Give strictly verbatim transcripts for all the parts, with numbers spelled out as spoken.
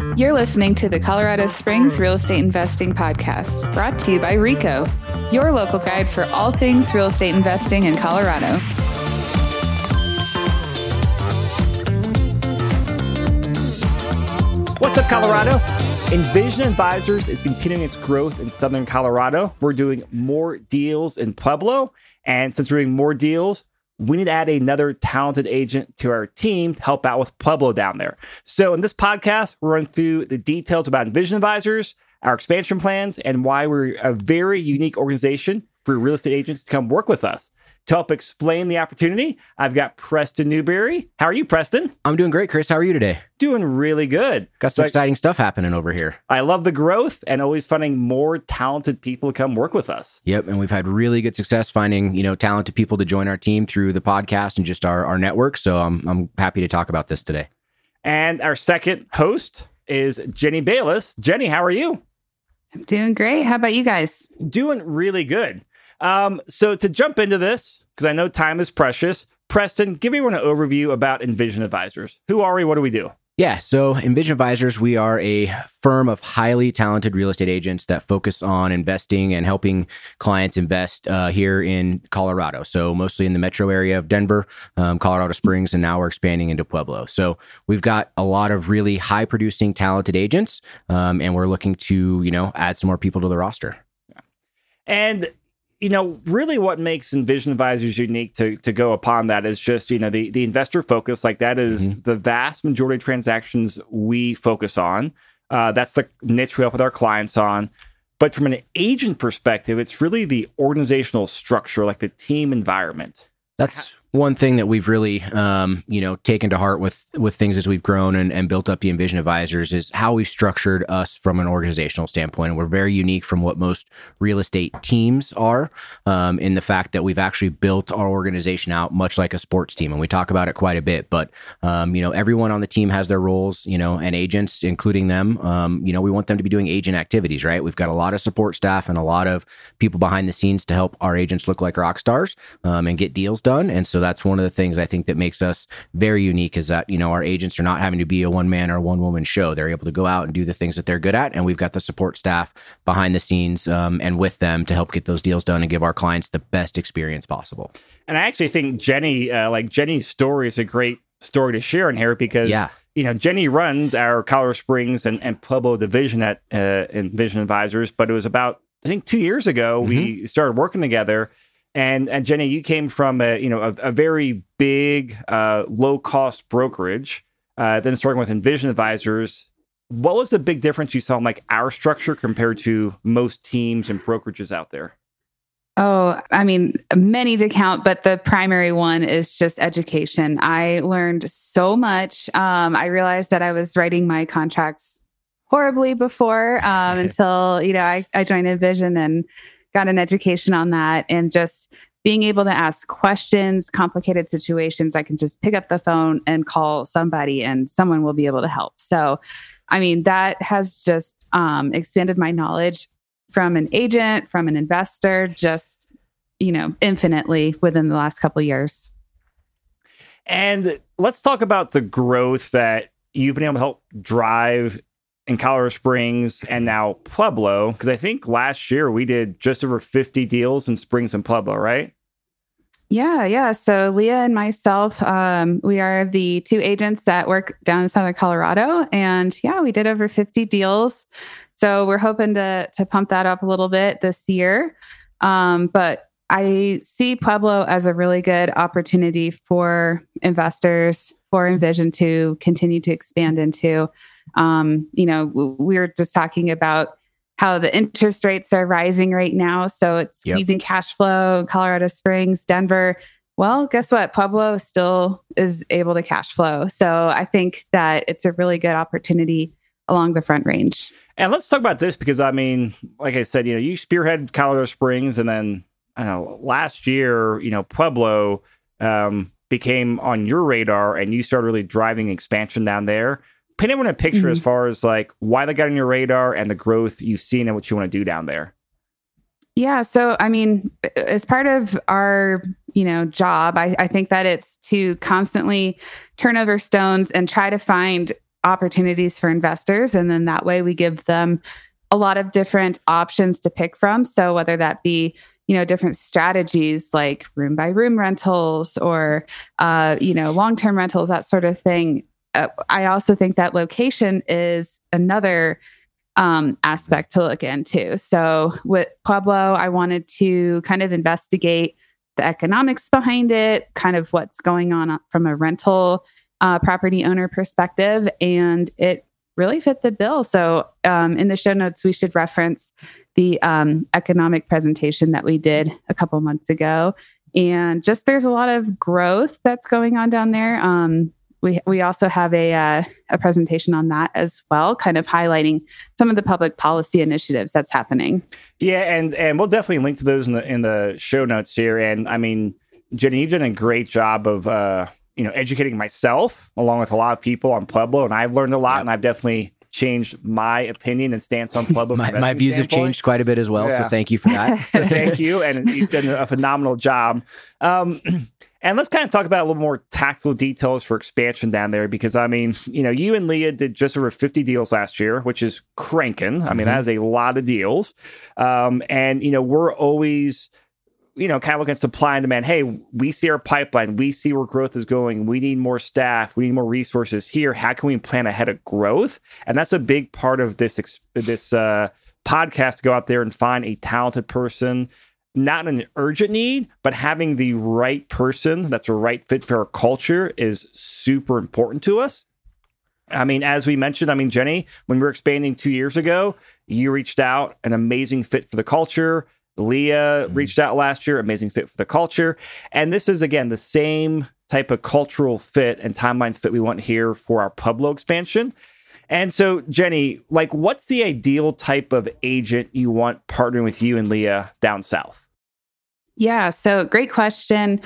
You're listening to the Colorado Springs Real Estate Investing Podcast, brought to you by RECO, your local guide for all things real estate investing in Colorado. What's up, Colorado? Envision Advisors is continuing its growth in Southern Colorado. We're doing more deals in Pueblo, and since we're doing more deals, we need to add another talented agent to our team to help out with Pueblo down there. So in this podcast, we'll run through the details about Envision Advisors, our expansion plans, and why we're a very unique organization for real estate agents to come work with us. To help explain the opportunity, I've got Preston Newberry. How are you, Preston? I'm doing great, Chris. How are you today? Doing really good. Got some so exciting I, stuff happening over here. I love the growth and always finding more talented people to come work with us. Yep, and we've had really good success finding, you know, talented people to join our team through the podcast and just our, our network. So I'm I'm happy to talk about this today. And our second host is Jenny Bayless. Jenny, how are you? I'm doing great. How about you guys? Doing really good. Um, so to jump into this, because I know time is precious, Preston, give everyone an overview about Envision Advisors. Who are we? What do we do? Yeah, so Envision Advisors, we are a firm of highly talented real estate agents that focus on investing and helping clients invest uh, here in Colorado. So mostly in the metro area of Denver, um, Colorado Springs, and now we're expanding into Pueblo. So we've got a lot of really high producing talented agents, um, and we're looking to, you know, add some more people to the roster. And you know, really what makes Envision Advisors unique to to go upon that is just, you know, the, the investor focus. Like that is mm-hmm. the vast majority of transactions we focus on. Uh, that's the niche we help with our clients on. But from an agent perspective, it's really the organizational structure, like the team environment. That's one thing that we've really, um, you know, taken to heart with with things as we've grown and, and built up the Envision Advisors is how we've structured us from an organizational standpoint. And we're very unique from what most real estate teams are um, in the fact that we've actually built our organization out much like a sports team. And we talk about it quite a bit, but, um, you know, everyone on the team has their roles, you know, and agents, including them, um, you know, we want them to be doing agent activities, right? We've got a lot of support staff and a lot of people behind the scenes to help our agents look like rock stars um, and get deals done. And so that's one of the things I think that makes us very unique is that, you know, our agents are not having to be a one man or one woman show. They're able to go out and do the things that they're good at. And we've got the support staff behind the scenes um, and with them to help get those deals done and give our clients the best experience possible. And I actually think Jenny, uh, like Jenny's story is a great story to share in here because, yeah. you know, Jenny runs our Colorado Springs and, and Pueblo division at uh, Envision Advisors, but it was about, I think two years ago, mm-hmm. we started working together. And and Jenny, you came from a you know a, a very big uh, low cost brokerage, uh, then starting with Envision Advisors. What was the big difference you saw in like our structure compared to most teams and brokerages out there? Oh, I mean, many to count, but the primary one is just education. I learned so much. Um, I realized that I was writing my contracts horribly before um, until you know I, I joined Envision and got an education on that, and just being able to ask questions, complicated situations. I can just pick up the phone and call somebody and someone will be able to help. So, I mean, that has just um, expanded my knowledge from an agent, from an investor, just, you know, infinitely within the last couple of years. And let's talk about the growth that you've been able to help drive in Colorado Springs and now Pueblo, because I think last year we did just over fifty deals in Springs and Pueblo, right? Yeah, yeah. So Leah and myself, um, we are the two agents that work down in Southern Colorado. And yeah, we did over fifty deals. So we're hoping to to pump that up a little bit this year. Um, but I see Pueblo as a really good opportunity for investors, for Envision to continue to expand into. Um, you know, we were just talking about how the interest rates are rising right now. So it's squeezing yep. cash flow in Colorado Springs, Denver. Well, guess what? Pueblo still is able to cash flow. So I think that it's a really good opportunity along the Front Range. And let's talk about this because, I mean, like I said, you know, you spearhead Colorado Springs and then, I don't know, last year, you know, Pueblo um, became on your radar and you started really driving expansion down there. Paint everyone a picture mm-hmm. as far as like why they got on your radar and the growth you've seen and what you want to do down there. Yeah. So, I mean, as part of our, you know, job, I, I think that it's to constantly turn over stones and try to find opportunities for investors. And then that way we give them a lot of different options to pick from. So whether that be, you know, different strategies like room by room rentals or, uh, you know, long-term rentals, that sort of thing. Uh, I also think that location is another um, aspect to look into. So with Pueblo, I wanted to kind of investigate the economics behind it, kind of what's going on from a rental uh, property owner perspective. And it really fit the bill. So um, in the show notes, we should reference the um, economic presentation that we did a couple months ago. And just there's a lot of growth that's going on down there. Um, we we also have a uh, a presentation on that as well, kind of highlighting some of the public policy initiatives that's happening. Yeah, and and we'll definitely link to those in the in the show notes here. And I mean, Jenny, you've done a great job of uh, you know educating myself along with a lot of people on Pueblo, and I've learned a lot, yep. and I've definitely changed my opinion and stance on Pueblo. my, my views standpoint. have changed quite a bit as well. Yeah. So thank you for that. So thank you. And you've done a phenomenal job. Um, and let's kind of talk about a little more tactical details for expansion down there, because I mean, you know, you and Leah did just over fifty deals last year, which is cranking. I mean, mm-hmm. that is a lot of deals. Um, and, you know, we're always, you know, kind of looking at supply and demand. Hey, we see our pipeline. We see where growth is going. We need more staff. We need more resources here. How can we plan ahead of growth? And that's a big part of this this uh, podcast, to go out there and find a talented person, not an urgent need, but having the right person that's a right fit for our culture is super important to us. I mean, as we mentioned, I mean, Jenny, when we were expanding two years ago, you reached out, an amazing fit for the culture. Leah reached out last year, amazing fit for the culture. And this is, again, the same type of cultural fit and timeline fit we want here for our Pueblo expansion. And so, Jenny, like, what's the ideal type of agent you want partnering with you and Leah down south? Yeah, so great question.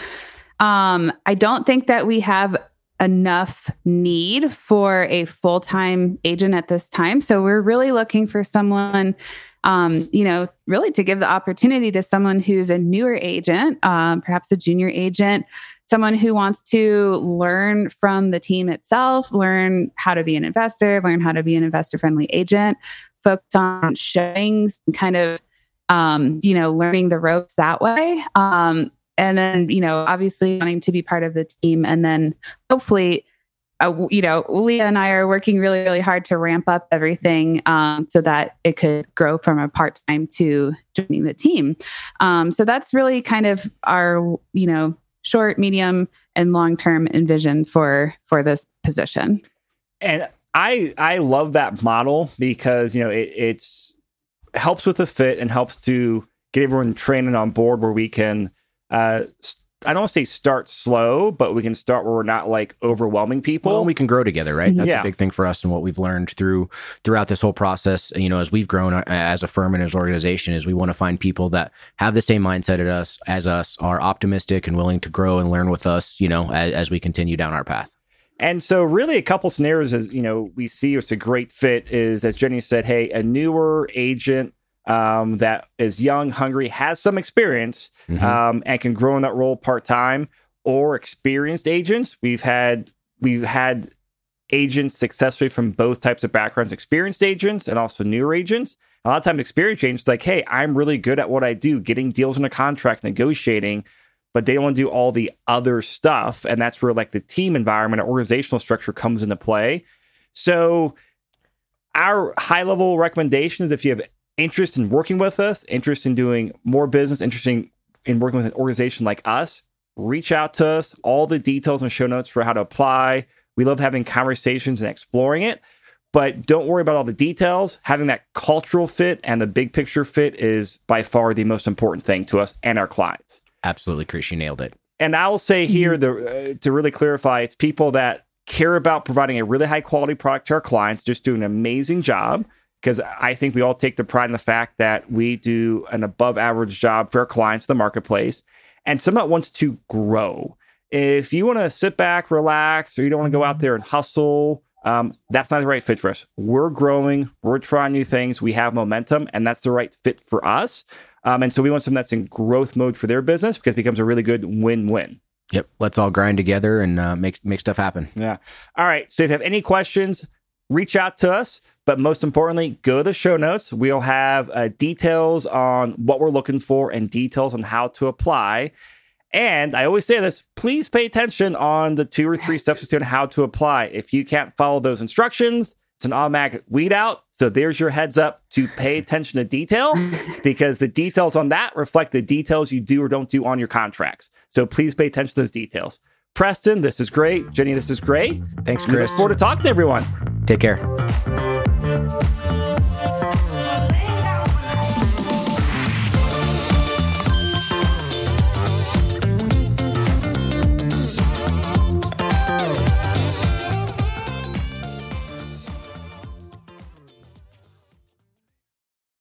Um, I don't think that we have enough need for a full-time agent at this time. So we're really looking for someone Um, you know, really to give the opportunity to someone who's a newer agent, um, perhaps a junior agent, someone who wants to learn from the team itself, learn how to be an investor, learn how to be an investor-friendly agent, focus on showings, and kind of, um, you know, learning the ropes that way. Um, and then, you know, obviously wanting to be part of the team, and then hopefully, Uh, you know, Leah and I are working really, really hard to ramp up everything um, so that it could grow from a part-time to joining the team. Um, so that's really kind of our, you know, short, medium, and long-term envision for for this position. And I I love that model because, you know, it it's helps with the fit and helps to get everyone trained and on board where we can uh, I don't want to say start slow, but we can start where we're not like overwhelming people. Well, we can grow together, right? That's yeah. a big thing for us, and what we've learned through throughout this whole process. You know, as we've grown as a firm and as an organization, is we want to find people that have the same mindset as us, as us, are optimistic and willing to grow and learn with us. You know, as, as we continue down our path. And so, really, a couple scenarios as you know we see it's a great fit is, as Jenny said, hey, a newer agent Um, that is young, hungry, has some experience, mm-hmm. um, and can grow in that role part-time, or experienced agents. We've had we've had agents successfully from both types of backgrounds, experienced agents and also newer agents. A lot of times experienced agents like, hey, I'm really good at what I do, getting deals in a contract, negotiating, but they don't want to do all the other stuff. And that's where like the team environment or organizational structure comes into play. So our high-level recommendation is, if you have interest in working with us, interest in doing more business, interested in working with an organization like us, reach out to us. All the details and show notes for how to apply. We love having conversations and exploring it, but don't worry about all the details. Having that cultural fit and the big picture fit is by far the most important thing to us and our clients. Absolutely, Chris, you nailed it. And I will say here, the, uh, to really clarify, it's people that care about providing a really high quality product to our clients, just do an amazing job. Because I think we all take the pride in the fact that we do an above average job for our clients in the marketplace, and someone that wants to grow. If you want to sit back, relax, or you don't want to go out there and hustle, um, that's not the right fit for us. We're growing, we're trying new things, we have momentum, and that's the right fit for us. Um, and so we want someone that's in growth mode for their business, because it becomes a really good win-win. Yep. Let's all grind together and uh, make make stuff happen. Yeah. All right. So if you have any questions, reach out to us. But most importantly, go to the show notes. We'll have uh, details on what we're looking for and details on how to apply. And I always say this, please pay attention on the two or three steps on how to apply. If you can't follow those instructions, it's an automatic weed out. So there's your heads up to pay attention to detail, because the details on that reflect the details you do or don't do on your contracts. So please pay attention to those details. Preston, this is great. Jenny, this is great. Thanks, We look Chris. forward to talking to everyone. Take care.